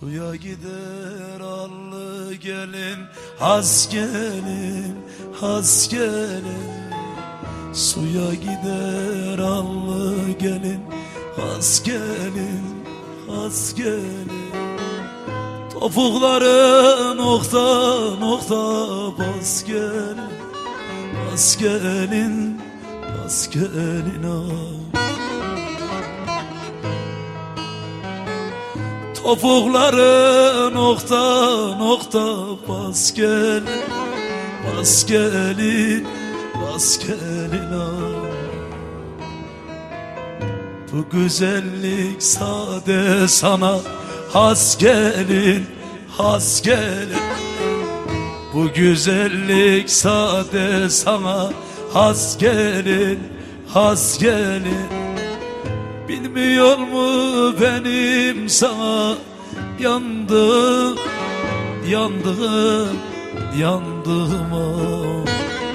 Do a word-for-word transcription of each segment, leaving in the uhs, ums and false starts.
Suya gider allı gelin, has gelin, has gelin. Suya gider allı gelin, has gelin, has gelin. Topukları nokta nokta bas gelin, bas gelin, bas gelin ah. Topukları nokta nokta bas gelin, bas gelin, bas gelin ah. Bu güzellik sade sana has gelin, has gelin. Bu güzellik sade sana has gelin, has gelin. Bilmiyor mu benim sana yandım, yandım, yandım ah.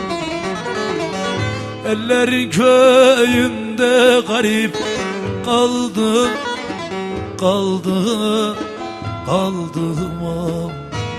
Ellerin köyünde garip kaldım, kaldım, kaldım ah.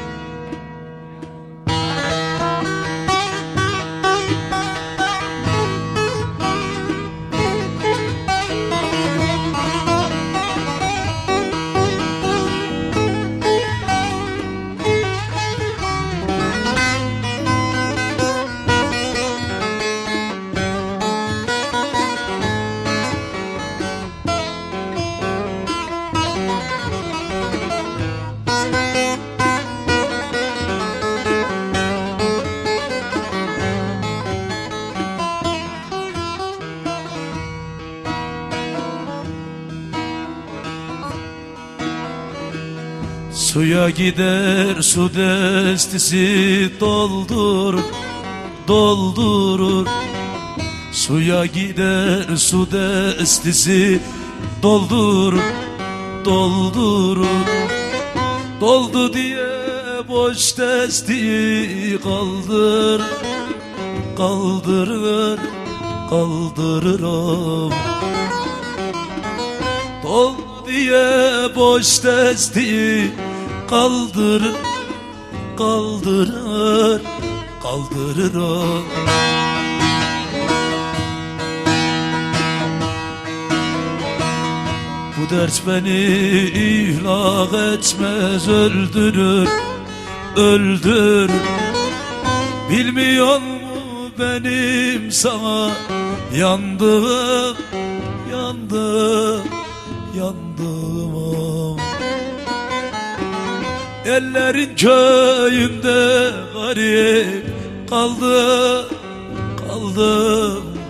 Suya gider su destisi doldurur, doldurur. Suya gider su destisi doldurur, doldurur. Doldu diye boş destiyi kaldır, kaldırır, kaldırırım. Doldu diye boş destiyi kaldırır, kaldırır, kaldırırım. Bu dert beni ihlak etmez, öldürür, öldürür. Bilmiyor mu benim sana yandım, yandım, yandım ah. Ellerin köyünde garip kaldım, kaldım,